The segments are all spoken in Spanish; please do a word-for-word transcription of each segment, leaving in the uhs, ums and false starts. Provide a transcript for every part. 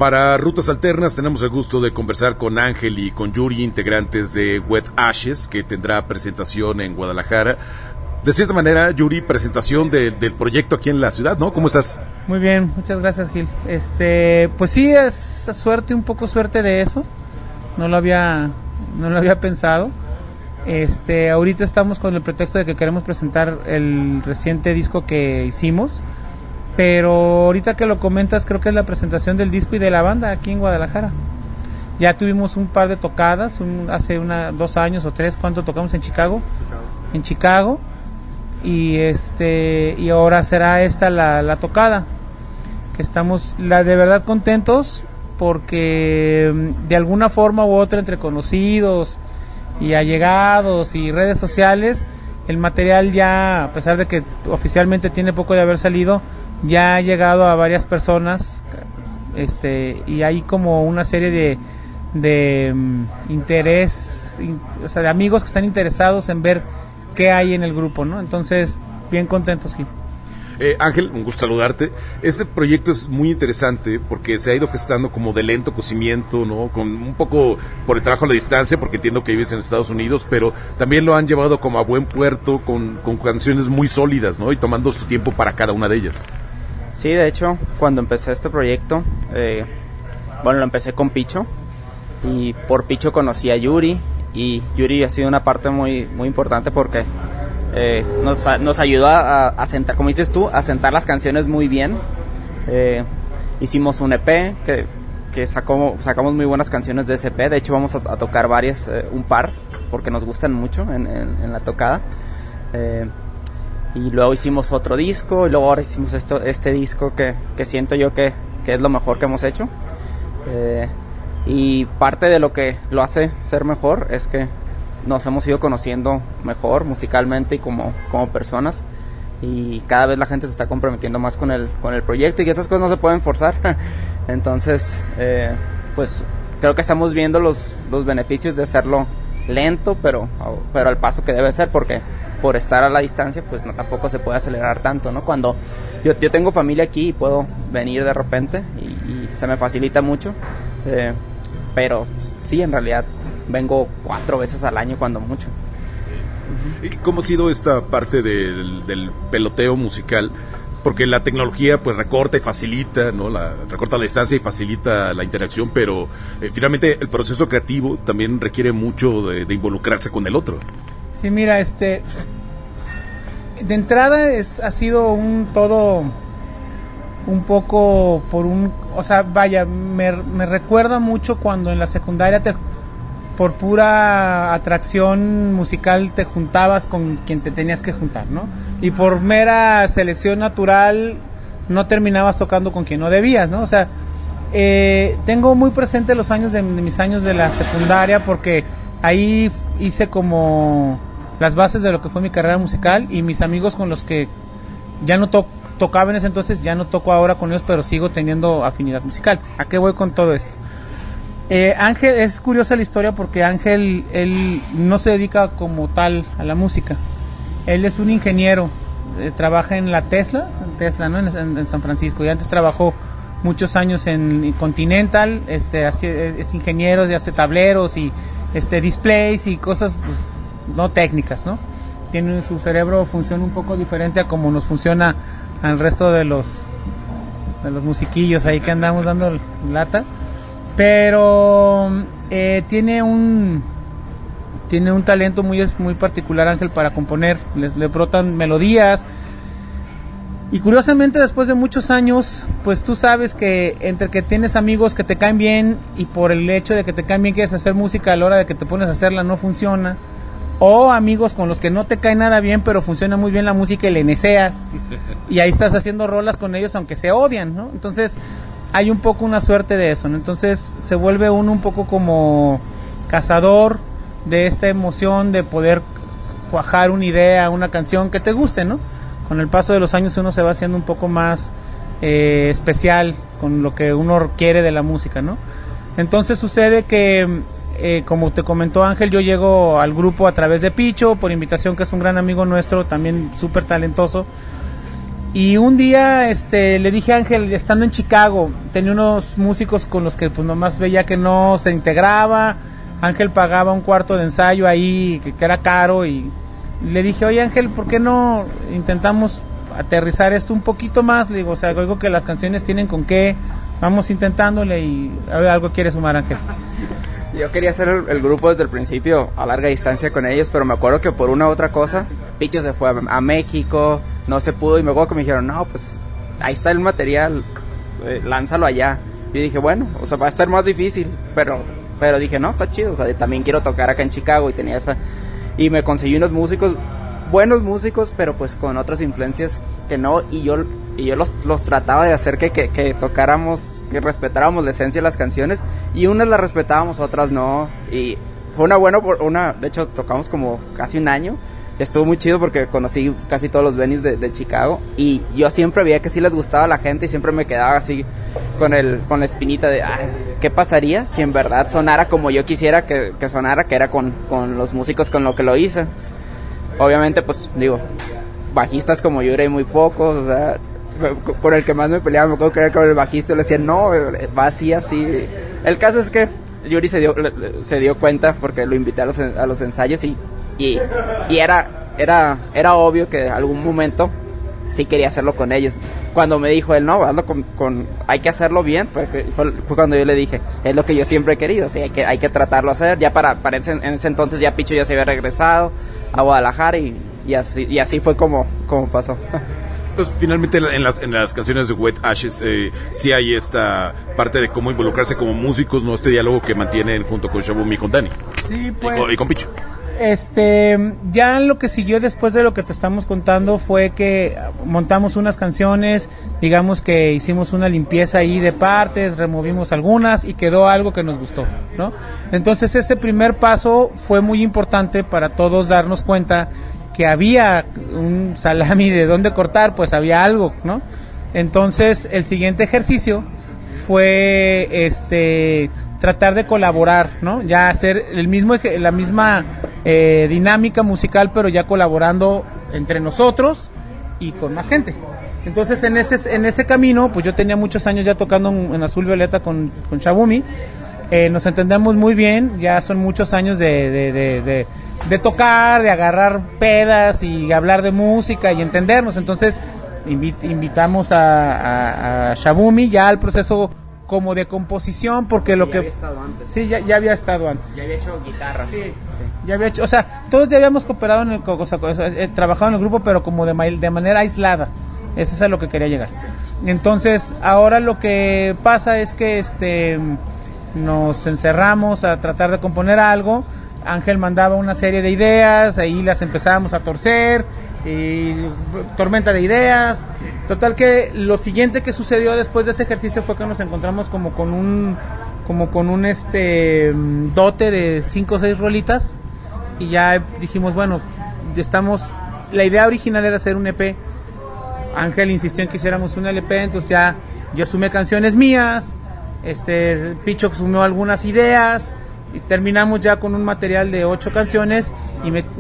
Para Rutas Alternas tenemos el gusto de conversar con Ángel y con Yuri, integrantes de Wet Ashes, que tendrá presentación en Guadalajara. De cierta manera, Yuri, presentación de, del proyecto aquí en la ciudad, ¿no? ¿Cómo estás? Muy bien, muchas gracias, Gil. Este, pues sí, es suerte, un poco suerte de eso. No lo había, no lo había pensado. Este, ahorita estamos con el pretexto de que queremos presentar el reciente disco que hicimos. Pero ahorita que lo comentas, creo que es la presentación del disco y de la banda aquí en Guadalajara. Ya tuvimos un par de tocadas, un, hace una, dos años o tres, ¿cuánto tocamos en Chicago? Chicago. En Chicago. Y este y ahora será esta la, la tocada. Que estamos la de verdad contentos porque de alguna forma u otra, entre conocidos y allegados y redes sociales, el material ya, a pesar de que oficialmente tiene poco de haber salido, ya ha llegado a varias personas, este y hay como una serie de de um, interés, in, o sea, de amigos que están interesados en ver qué hay en el grupo, ¿no? Entonces, bien contentos, sí. Eh, Ángel, un gusto saludarte. Este proyecto es muy interesante porque se ha ido gestando como de lento cocimiento, ¿no? Con un poco por el trabajo a la distancia, porque entiendo que vives en Estados Unidos, pero también lo han llevado como a buen puerto con, con canciones muy sólidas, ¿no? Y tomando su tiempo para cada una de ellas. Sí, de hecho, cuando empecé este proyecto, eh, bueno, lo empecé con Picho, y por Picho conocí a Yuri, y Yuri ha sido una parte muy, muy importante porque eh, nos, nos ayudó a, a sentar, como dices tú, a sentar las canciones muy bien. Eh, hicimos un E P que, que sacó, sacamos muy buenas canciones de ese E P. De hecho, vamos a, a tocar varias, eh, un par, porque nos gustan mucho en, en, en la tocada. Eh, y luego hicimos otro disco, y luego ahora hicimos esto, este disco que, que siento yo que, que es lo mejor que hemos hecho. Eh, y parte de lo que lo hace ser mejor es que nos hemos ido conociendo mejor musicalmente y como, como personas, y cada vez la gente se está comprometiendo más con el, con el proyecto, y que esas cosas no se pueden forzar. Entonces, eh, pues creo que estamos viendo los, los beneficios de hacerlo lento, pero, pero al paso que debe ser, porque por estar a la distancia, pues no tampoco se puede acelerar tanto, ¿no? Cuando yo, yo tengo familia aquí y puedo venir de repente y, y se me facilita mucho, eh, pero sí, en realidad vengo cuatro veces al año cuando mucho. ¿Y cómo ha sido esta parte del, del peloteo musical? Porque la tecnología pues recorta y facilita, ¿no? La, recorta la distancia y facilita la interacción, pero eh, finalmente el proceso creativo también requiere mucho de, de involucrarse con el otro. Sí, mira, este de entrada es ha sido un todo un poco por un, o sea, vaya, me, me recuerda mucho cuando en la secundaria te, por pura atracción musical te juntabas con quien te tenías que juntar, ¿no? Y por mera selección natural no terminabas tocando con quien no debías, ¿no? O sea, eh, tengo muy presente los años de, de mis años de la secundaria, porque ahí hice como las bases de lo que fue mi carrera musical, y mis amigos con los que ya no to- tocaba en ese entonces, ya no toco ahora con ellos, pero sigo teniendo afinidad musical. ¿A qué voy con todo esto? Eh, Ángel, es curiosa la historia porque Ángel, él no se dedica como tal a la música. Él es un ingeniero, eh, trabaja en la Tesla, en Tesla, ¿no? En, en, en San Francisco, y antes trabajó muchos años en Continental, este, así, es ingeniero, y hace tableros y este displays y cosas pues, no técnicas, ¿no? Tiene su cerebro funciona un poco diferente a como nos funciona al resto de los de los musiquillos ahí que andamos dando lata, pero eh, tiene un tiene un talento muy muy particular, Ángel, para componer. Les, le brotan melodías, y curiosamente después de muchos años, pues tú sabes que entre que tienes amigos que te caen bien y por el hecho de que te caen bien quieres hacer música, a la hora de que te pones a hacerla no funciona, o amigos con los que no te cae nada bien pero funciona muy bien la música y le neceas y ahí estás haciendo rolas con ellos aunque se odian, ¿no? Entonces hay un poco una suerte de eso, ¿no? Entonces se vuelve uno un poco como cazador de esta emoción de poder cuajar una idea, una canción que te guste, ¿no? Con el paso de los años uno se va haciendo un poco más eh, especial con lo que uno quiere de la música, ¿no? Entonces sucede que Eh, como te comentó Ángel, yo llego al grupo a través de Picho, por invitación, que es un gran amigo nuestro, también súper talentoso, Y un día este le dije a Ángel, estando en Chicago, tenía unos músicos con los que pues nomás veía que no se integraba. Ángel pagaba un cuarto de ensayo ahí, que, que era caro, y le dije, oye Ángel, ¿por qué no intentamos aterrizar esto un poquito más? Le digo, o sea, algo que las canciones tienen con qué, vamos intentándole, y a ver, algo quiere sumar Ángel. Yo quería hacer el, el grupo desde el principio, a larga distancia con ellos, pero me acuerdo que por una u otra cosa, Picho se fue a, a México, no se pudo, y me acuerdo que me dijeron, no, pues, ahí está el material, eh, lánzalo allá. Y dije, bueno, o sea, va a estar más difícil, pero, pero dije, no, está chido, o sea, también quiero tocar acá en Chicago, y tenía esa, y me conseguí unos músicos, buenos músicos, pero pues con otras influencias que no, y yo y yo los, los trataba de hacer que, que, que tocáramos, que respetáramos la esencia de las canciones, y unas las respetábamos, otras no, y fue una buena, una, de hecho tocamos como casi un año, estuvo muy chido porque conocí casi todos los venues de, de Chicago, y yo siempre veía que sí les gustaba a la gente, y siempre me quedaba así con el con la espinita de, ah, ¿qué pasaría si en verdad sonara como yo quisiera que, que sonara, que era con, con los músicos con lo que lo hice? Obviamente, pues, digo, bajistas como Yuri hay muy pocos, o sea, por el que más me peleaba, me acuerdo que era con el bajista, le decía, no, va así, así. El caso es que Yuri se dio se dio cuenta, porque lo invité a los, a los ensayos, y, y, y era, era, era obvio que en algún momento sí quería hacerlo con ellos. Cuando me dijo él, no, hazlo con, con hay que hacerlo bien, fue, fue, fue cuando yo le dije, es lo que yo siempre he querido, o sea, hay que, hay que tratarlo a hacer. Ya para, para ese, en ese entonces ya Picho ya se había regresado a Guadalajara, y, y, así, y así fue como, como pasó. Pues finalmente en las, en las canciones de Wet Ashes eh, sí hay esta parte de cómo involucrarse como músicos, ¿no? Este diálogo que mantienen junto con Shabumi y con Dani. Sí, pues. Y con, y con Picho. Este, ya lo que siguió después de lo que te estamos contando fue que montamos unas canciones, digamos que hicimos una limpieza ahí de partes, removimos algunas y quedó algo que nos gustó, ¿no? Entonces ese primer paso fue muy importante para todos darnos cuenta que había un salami de dónde cortar, pues había algo, ¿no? Entonces el siguiente ejercicio fue este tratar de colaborar, ¿no? Ya hacer el mismo la misma eh, dinámica musical, pero ya colaborando entre nosotros y con más gente. Entonces en ese en ese camino, pues yo tenía muchos años ya tocando en, en Azul Violeta con con Shabumi. Eh, nos entendemos muy bien, ya son muchos años de de, de, de de tocar, de agarrar pedas y hablar de música y entendernos. Entonces invit, invitamos a, a, a Shabumi ya al proceso como de composición, porque lo ya que había estado antes. Sí, ya, ya había estado antes. Ya había hecho guitarras. Sí, sí. Ya había hecho, o sea, todos ya habíamos cooperado en el, o sea, eh, trabajado en el grupo, pero como de, de manera aislada. Eso es a lo que quería llegar. Entonces, ahora lo que pasa es que este nos encerramos a tratar de componer algo. Ángel mandaba una serie de ideas, ahí las empezábamos a torcer, y tormenta de ideas. Total que lo siguiente que sucedió después de ese ejercicio fue que nos encontramos como con un como con un este dote de cinco o seis rolitas, y ya dijimos, bueno, ya estamos, la idea original era hacer un E P. Ángel insistió en que hiciéramos un L P, entonces ya yo sumé canciones mías, este Picho sumió algunas ideas, y terminamos ya con un material de ocho canciones, y me,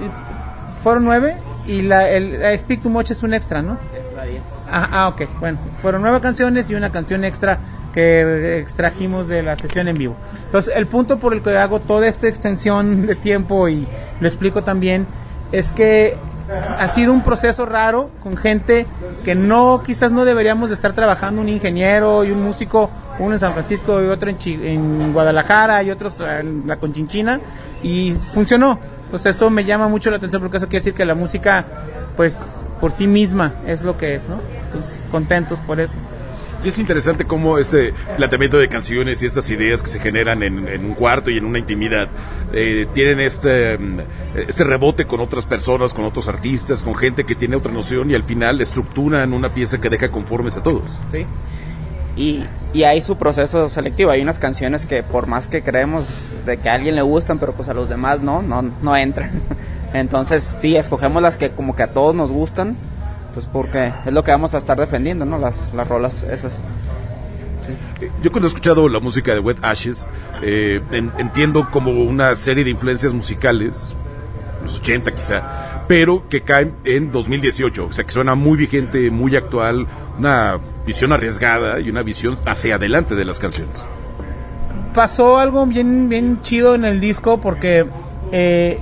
fueron nueve, y la, el, el Speak Too Much es un extra, ¿no? Es la diez. Ah, ah, ok, bueno, fueron nueve canciones y una canción extra que extrajimos de la sesión en vivo. Entonces, el punto por el que hago toda esta extensión de tiempo, y lo explico también, es que ha sido un proceso raro con gente que no, quizás no deberíamos de estar trabajando, un ingeniero y un músico, uno en San Francisco y otro en, Chi- en Guadalajara y otros en la Conchinchina, y funcionó. Entonces eso me llama mucho la atención, porque eso quiere decir que la música, pues, por sí misma es lo que es, ¿no? Entonces, contentos por eso. Sí, es interesante cómo este planteamiento de canciones y estas ideas que se generan en, en un cuarto y en una intimidad eh, tienen este, este rebote con otras personas, con otros artistas, con gente que tiene otra noción, y al final estructuran una pieza que deja conformes a todos. Sí. Y, y hay su proceso selectivo. Hay unas canciones que por más que creemos de que a alguien le gustan, pero pues a los demás no, no, no entran. Entonces sí, escogemos las que como que a todos nos gustan, pues porque es lo que vamos a estar defendiendo, ¿no? Las, las rolas esas. Yo cuando he escuchado la música de Wet Ashes, eh, en, entiendo como una serie de influencias musicales, los ochenta quizá, pero que cae en dos mil dieciocho, o sea que suena muy vigente, muy actual, una visión arriesgada y una visión hacia adelante de las canciones. Pasó algo bien, bien chido en el disco porque eh,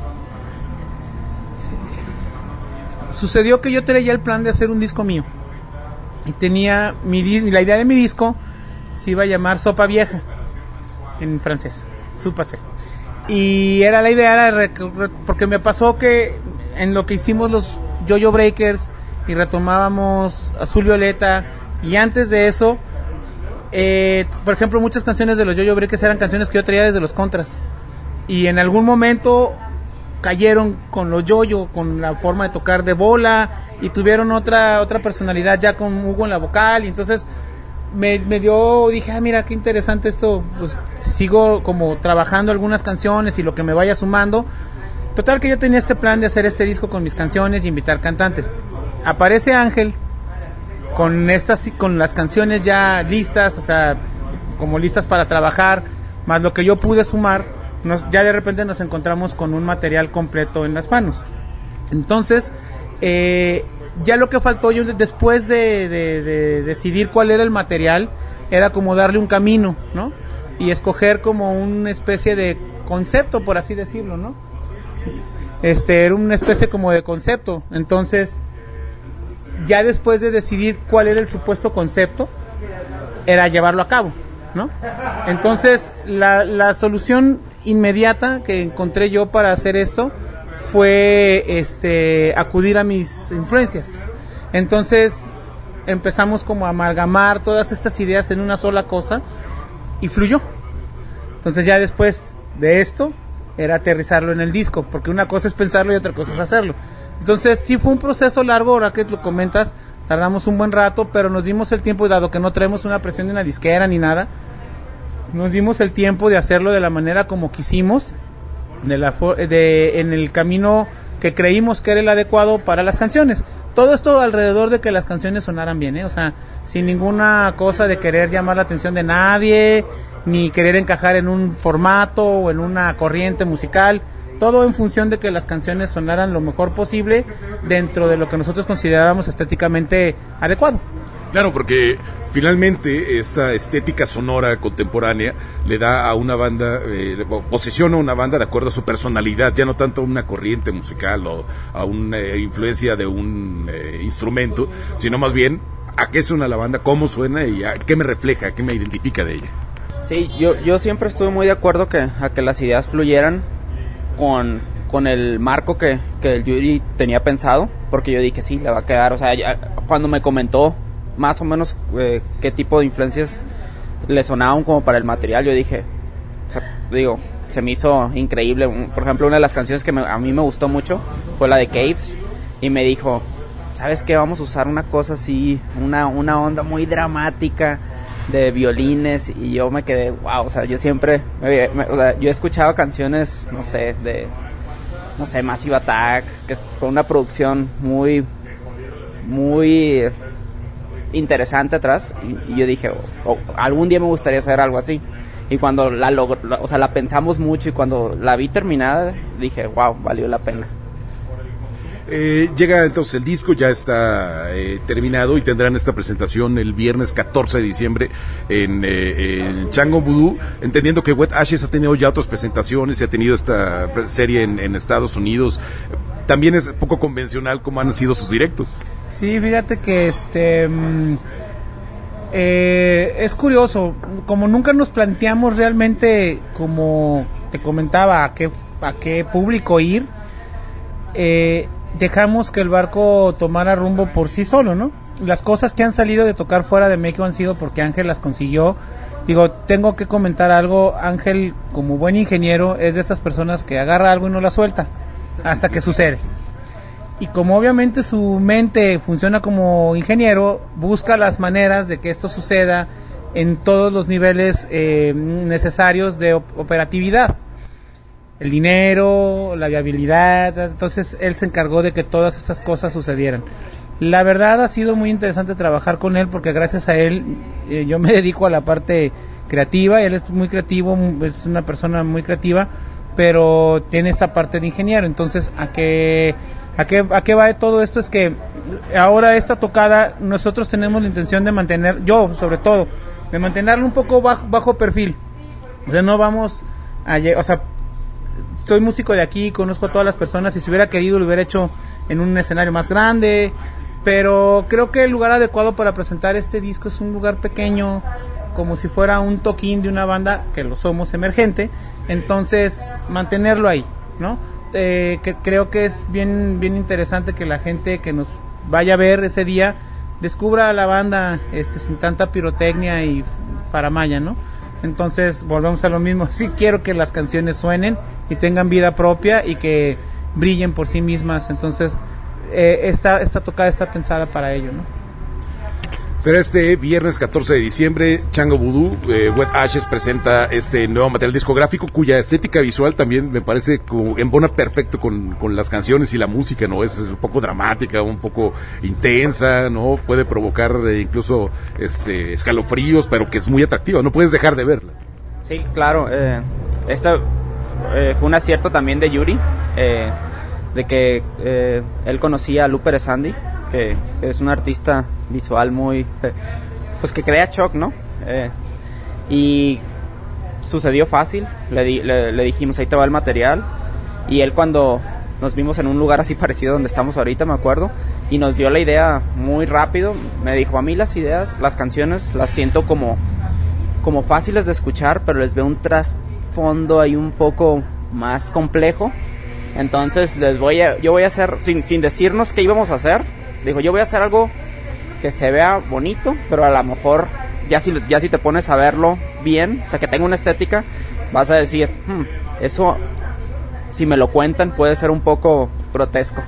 sucedió que yo tenía ya el plan de hacer un disco mío y tenía mi la idea de mi disco se iba a llamar Sopa Vieja en francés, súpase. Y era la idea, era porque me pasó que en lo que hicimos los Yo-Yo Breakers y retomábamos Azul Violeta, y antes de eso, eh, por ejemplo, muchas canciones de los Yo-Yo Breakers eran canciones que yo traía desde los Contras, y en algún momento cayeron con los Yo-Yo, con la forma de tocar de bola, y tuvieron otra otra personalidad ya con Hugo en la vocal, y entonces Me, me dio, dije, ah, mira, qué interesante esto, pues si sigo como trabajando algunas canciones y lo que me vaya sumando. Total que yo tenía este plan de hacer este disco con mis canciones y invitar cantantes. Aparece Ángel con estas, con las canciones ya listas, o sea, como listas para trabajar, más lo que yo pude sumar, nos, ya de repente nos encontramos con un material completo en las manos. Entonces, eh... ya lo que faltó yo después de, de, de decidir cuál era el material era como darle un camino, ¿no? Y escoger como una especie de concepto, por así decirlo, ¿no? Este era una especie como de concepto. Entonces, ya después de decidir cuál era el supuesto concepto, era llevarlo a cabo, ¿no? Entonces, la, la solución inmediata que encontré yo para hacer esto fue este acudir a mis influencias. Entonces empezamos como a amalgamar todas estas ideas en una sola cosa y fluyó. Entonces ya después de esto era aterrizarlo en el disco, porque una cosa es pensarlo y otra cosa es hacerlo. Entonces sí fue un proceso largo, ahora que lo comentas, tardamos un buen rato, pero nos dimos el tiempo, dado que no traemos una presión de una disquera ni nada, nos dimos el tiempo de hacerlo de la manera como quisimos, de la de en el camino que creímos que era el adecuado para las canciones. Todo esto alrededor de que las canciones sonaran bien, ¿eh? O sea, sin ninguna cosa de querer llamar la atención de nadie, ni querer encajar en un formato o en una corriente musical. Todo en función de que las canciones sonaran lo mejor posible dentro de lo que nosotros consideráramos estéticamente adecuado. Claro, porque finalmente esta estética sonora contemporánea le da a una banda, eh, posiciona a una banda de acuerdo a su personalidad, ya no tanto a una corriente musical o a una eh, influencia de un eh, instrumento, sino más bien a qué suena la banda, cómo suena y a qué me refleja, a qué me identifica de ella. Sí, yo, yo siempre estuve muy de acuerdo que, a que las ideas fluyeran con, con el marco que, que el Yuri tenía pensado, porque yo dije, sí, le va a quedar, o sea, ya, cuando me comentó más o menos eh, qué tipo de influencias le sonaban como para el material, yo dije, o sea, digo, se me hizo increíble. Por ejemplo, una de las canciones que me, a mí me gustó mucho fue la de Caves, y me dijo, ¿sabes qué? Vamos a usar una cosa así, una, una onda muy dramática de violines, y yo me quedé, wow, o sea, yo siempre, me, me, o sea, yo he escuchado canciones, no sé, de, no sé, Massive Attack, que es con una producción muy, muy interesante atrás, y, y yo dije, oh, oh, algún día me gustaría hacer algo así. Y cuando la logro, o sea, la pensamos mucho, y cuando la vi terminada dije, wow, valió la pena. Eh, llega entonces el disco, ya está eh, terminado, y tendrán esta presentación el viernes catorce de diciembre en, eh, en Chango Voodoo, entendiendo que Wet Ashes ha tenido ya otras presentaciones y ha tenido esta serie en, en Estados Unidos. También es poco convencional cómo han sido sus directos. Sí, fíjate que este eh, es curioso, como nunca nos planteamos realmente, como te comentaba, a qué, a qué público ir, eh, dejamos que el barco tomara rumbo por sí solo, ¿no? Las cosas que han salido de tocar fuera de México han sido porque Ángel las consiguió. Digo, tengo que comentar algo, Ángel, como buen ingeniero, es de estas personas que agarra algo y no la suelta hasta que sucede. Y como obviamente su mente funciona como ingeniero, busca las maneras de que esto suceda en todos los niveles eh, necesarios de op- operatividad. El dinero, la viabilidad, entonces él se encargó de que todas estas cosas sucedieran. La verdad ha sido muy interesante trabajar con él, porque gracias a él eh, yo me dedico a la parte creativa, y él es muy creativo, es una persona muy creativa, pero tiene esta parte de ingeniero. Entonces a que ¿A qué, a qué va todo esto? Es que ahora esta tocada nosotros tenemos la intención de mantener, yo sobre todo, de mantenerlo un poco bajo, bajo perfil. O sea, no vamos a, o sea, soy músico de aquí, conozco a todas las personas, y si hubiera querido lo hubiera hecho en un escenario más grande, pero creo que el lugar adecuado para presentar este disco es un lugar pequeño, como si fuera un toquín de una banda, que lo somos, emergente. Entonces mantenerlo ahí, ¿no? Eh, que creo que es bien bien interesante que la gente que nos vaya a ver ese día descubra a la banda este sin tanta pirotecnia y faramaya, ¿no? Entonces volvemos a lo mismo. Sí quiero que las canciones suenen y tengan vida propia y que brillen por sí mismas. Entonces eh, esta, esta tocada está pensada para ello, ¿no? Será este viernes catorce de diciembre. Chango Voodoo, eh, Wet Ashes presenta este nuevo material discográfico cuya estética visual también me parece como embona perfecto con, con las canciones y la música, ¿no? Es, es un poco dramática, un poco intensa, ¿no? Puede provocar eh, incluso este escalofríos, pero que es muy atractiva, no puedes dejar de verla. Sí, claro. Eh, esta eh, fue un acierto también de Yuri, eh, de que eh, él conocía a Luper Sandy, que es un artista visual muy, pues que crea shock, ¿no? Eh, y sucedió fácil, le, di, le, le dijimos, ahí te va el material, y él cuando nos vimos en un lugar así parecido donde estamos ahorita, me acuerdo, y nos dio la idea muy rápido, me dijo, a mí las ideas, las canciones, las siento como, como fáciles de escuchar, pero les veo un trasfondo ahí un poco más complejo, entonces les voy a, yo voy a hacer, sin, sin decirnos qué íbamos a hacer, dijo, yo voy a hacer algo que se vea bonito, pero a lo mejor ya si, ya si te pones a verlo bien, o sea, que tenga una estética, vas a decir, hmm, eso, si me lo cuentan, puede ser un poco grotesco.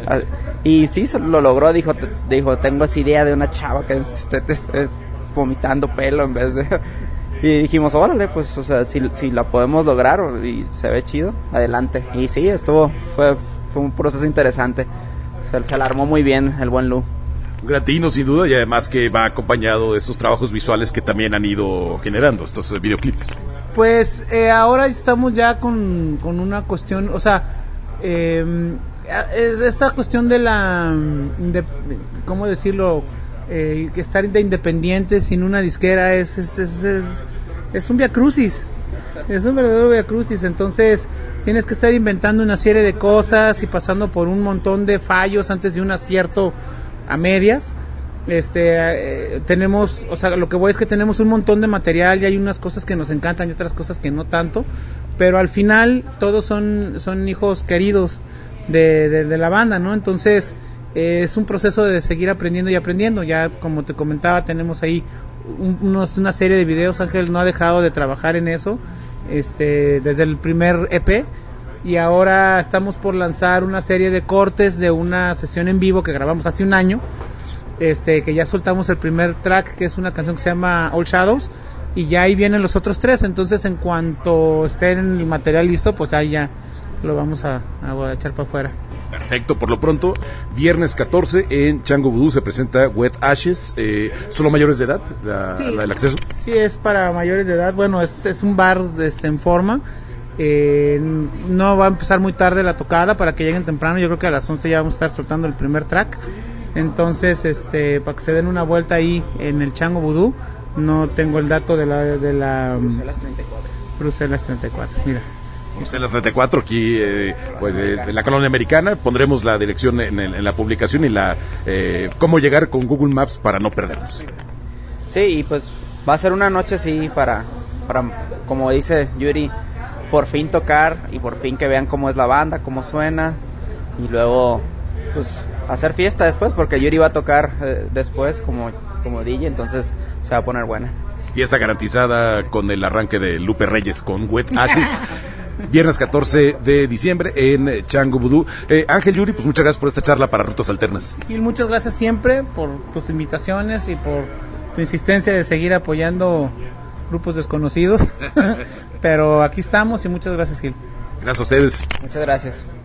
Y sí, lo logró, dijo, te, dijo tengo esa idea de una chava que esté, esté vomitando pelo en vez de... Y dijimos, órale, pues, o sea, si, si la podemos lograr y se ve chido, adelante. Y sí, estuvo, fue, fue un proceso interesante. Se, se la armó muy bien el buen Lu. Gratino, sin duda, y además que va acompañado de estos trabajos visuales que también han ido generando, estos eh, videoclips. Pues eh, ahora estamos ya con, con una cuestión, o sea, eh, es esta cuestión de la, de, ¿cómo decirlo? Eh, que estar de independiente sin una disquera es, es, es, es, es un viacrucis, es un verdadero viacrucis, entonces tienes que estar inventando una serie de cosas y pasando por un montón de fallos antes de un acierto a medias. Este eh, tenemos, o sea, lo que voy es que tenemos un montón de material y hay unas cosas que nos encantan y otras cosas que no tanto, pero al final todos son son hijos queridos de, de, de la banda, ¿no? Entonces eh, es un proceso de seguir aprendiendo y aprendiendo. Ya como te comentaba, tenemos ahí un, unos, una serie de videos. Ángel no ha dejado de trabajar en eso este desde el primer E P, y ahora estamos por lanzar una serie de cortes de una sesión en vivo que grabamos hace un año, este que ya soltamos el primer track, que es una canción que se llama All Shadows, y ya ahí vienen los otros tres. Entonces en cuanto esté en el material listo, pues ahí ya lo vamos a, a echar para afuera. Perfecto, por lo pronto, viernes catorce en Chango Voodoo se presenta Wet Ashes. Eh, ¿Solo mayores de edad la, sí, la, el acceso? Sí, es para mayores de edad. Bueno, es, es un bar este, en forma. Eh, no va a empezar muy tarde la tocada para que lleguen temprano. Yo creo que a las once ya vamos a estar soltando el primer track. Entonces, este, para que se den una vuelta ahí en el Chango Voodoo. No tengo el dato de la... De la Bruselas treinta y cuatro. Bruselas treinta y cuatro, mira. Bruselas treinta y cuatro, aquí eh, pues, eh, en la colonia americana. Pondremos la dirección en, el, en la publicación y la eh, cómo llegar con Google Maps para no perdernos. Sí, y pues va a ser una noche así para, para, como dice Yuri, por fin tocar y por fin que vean cómo es la banda, cómo suena, y luego pues hacer fiesta después, porque Yuri va a tocar eh, después como, como D J, entonces se va a poner buena. Fiesta garantizada con el arranque de Lupe Reyes con Wet Ashes. Viernes catorce de diciembre en Chango Voodoo. Eh, Ángel, Yuri, pues muchas gracias por esta charla para Rutas Alternas. Gil, muchas gracias siempre por tus invitaciones y por tu insistencia de seguir apoyando grupos desconocidos. Pero aquí estamos y muchas gracias, Gil. Gracias a ustedes. Muchas gracias.